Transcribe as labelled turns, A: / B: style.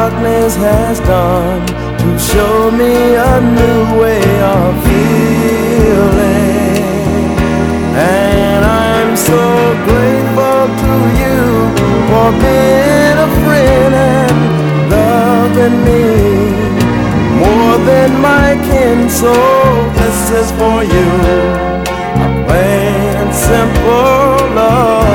A: darkness has done to show me a new way of feeling. And I'm so grateful to you for being a friend and loving me more than my kin. So this is for you, a plain and simple love.